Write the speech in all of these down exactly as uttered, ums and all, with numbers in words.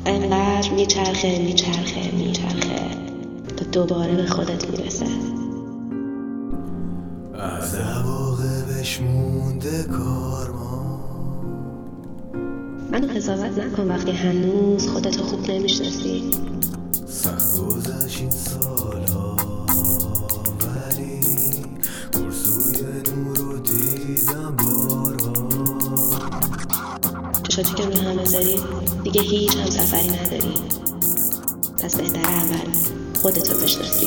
انقدر میچرخه میچرخه میچرخه تا دوباره به خودت میرسه. از عواقبش مونده کار ما. منو قضاوت نکن وقتی هنوز خودتو خوب نمیشناسی. سخت گذشت این سالها ولی برسوی نور رو دیدم بارها. چشاتی که رو هم بذاری دیگه هیچ هم سفری نداری. پس بهتره اول خودتو بشناسی.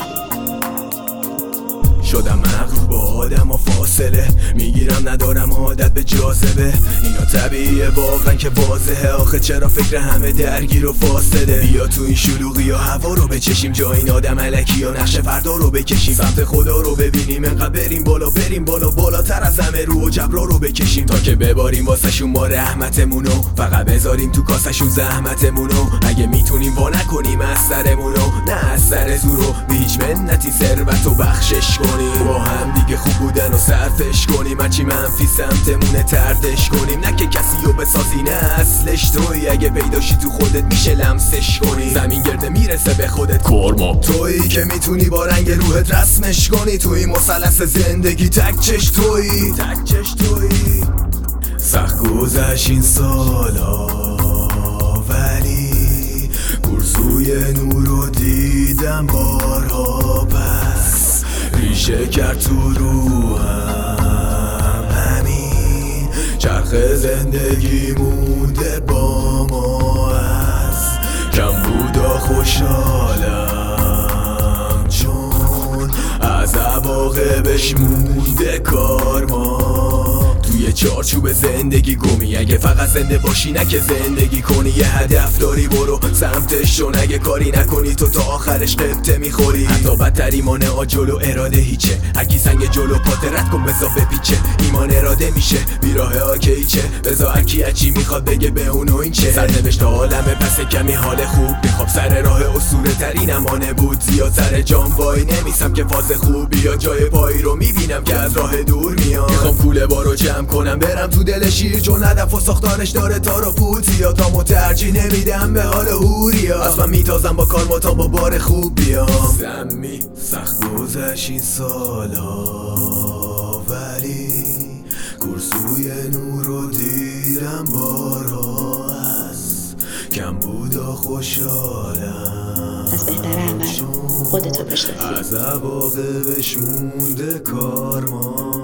شدم مغرور با آدم و فاصله میگیرم ندارم عادت به جاذبه. اینا طبیعیه واقعا که واضحه. آخه چرا فکر همه درگیر و فاصله؟ بیا تو این شلوغی یا هوا رو بچشیم، جای این آدم الکی یا نقش فردا رو بکشیم، سمت خدا رو ببینیم، انقدر بریم بالا بریم بالا بالاتر از همه رو و جبرا رو بکشیم تا که بباریم واسه شون ما رحمتمونو. فقط بذاریم تو کاسشون زحمتمونو. اگه میتونیم وا نکنیم از سرمونو، نه از سر زورو به هیچ منتی ثروت و بخشش کنیم. با هم دیگه خوب بودن و صرفش کنیم، هرچی منفی سمتمونه تردش کنیم. نه که کسی رو بسازی، نه اصلش توی. اگه پیداشی تو خودت میشه لمسش کنی. زمین گرده میرسه به خودت کرما. تویی که میتونی با رنگ روحت رسمش کنی. توی مثلث زندگی تک چش تویی، تک چش تویی. سخت گذشت این سالا ولی گرسوی نور رو دیدم بارها. پس ریشه کرد تو روحم همین چرخ زندگی مونده با ما. از کم بودا خوشحالم چون از عواقبش مونده کار ما. توی چارچوب زندگی گمی، اگه فقط زنده باشی نه که زندگی کنی. یه هدف داری برو سمتش، چون اگه کاری نکنی تو تا آخرش قبطه میخوری. حتی بدتری مانه ها جلو اراده هیچه. هرکی سنگ جلو پات رد کن بزا بپیچه. ایمان اراده میشه بیراه ها که ایچه. بزا هرکی اچی میخواد بگه به اونو این چه. سرنوشت عالمه پس کمی حال خوب میخواب. سر راه اسطوره ترین امانه بود. زیاد سر جام وای نمیسم که فاز خوب یا جای پایی رو میبینم که از راه دور میاد. میخوام کوله بارو جمع کنم برم تو دل شیر، چون هدف و ساختارش داره تار و پود. زیادامو ترجیح نمیدم به حال هوریا. از من میتازم با کار ما تا با بار خوب بیام. زمی سخت گذشت این سالا ولی گرسوی نور رو دیدم بارها. از کم بودا خوشحالم پس بهتره اول خودتو بشناسی. از عواقبش مونده کار ما.